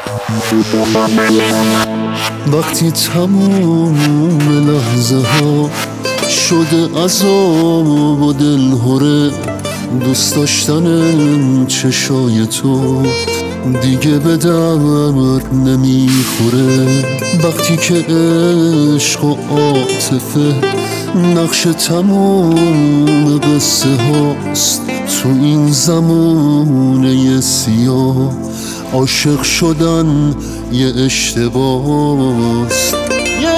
وقتی تموم لحظه ها شده عذاب و دلهره، دوست داشتن چشای تو دیگه به درد نمیخوره. وقتی که عشق و عاطفه نقش تموم قصه هاست، تو این زمانه سیاه عاشق شدن یه اشتباهست، یه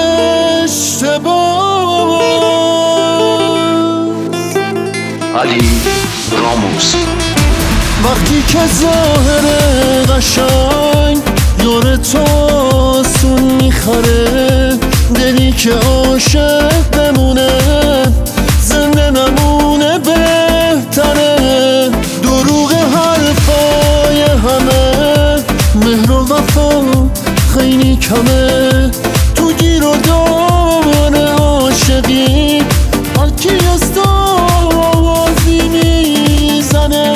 اشتباهست. علی راموس. وقتی که ظاهر قشنگ یار تو آسون میخره، دلی که عاشق بمونه زنده نمونه بهتره. دروغ حرفای همه، مهر و وفا خیلی کمه. تو گیر و دار عاشقی هرکی از آوازی میزنه.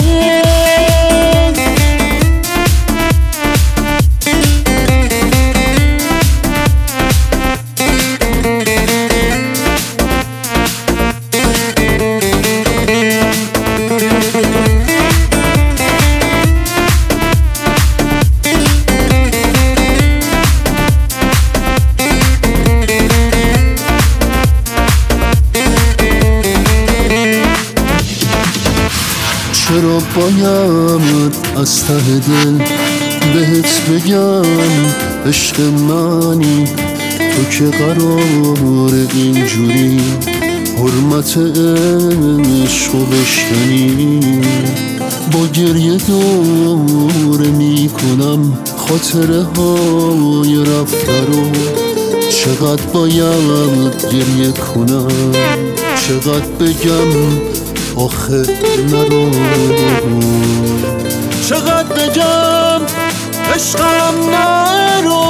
چرا باید از ته دل بهت بگم عشق منی؟ تو که قرار اینجوری حرمت عشقو بشکنی. با گریه دوره میکنم خاطره های رفته رو. چقدر باید گریه کنم، چقدر بگم آخه نرو، چقدر بگم عشقم نرو.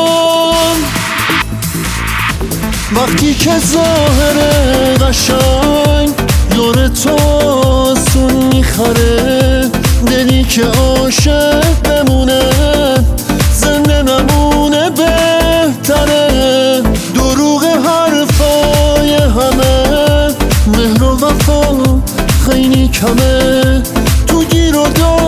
وقتی که ظاهر قشنگ یار تو آسون میخره، دلی که عاشق بمونه زنده نمونه بهتره. دروغ حرفای همه، مهر و وفا خیلی کمه. تو گیر و دار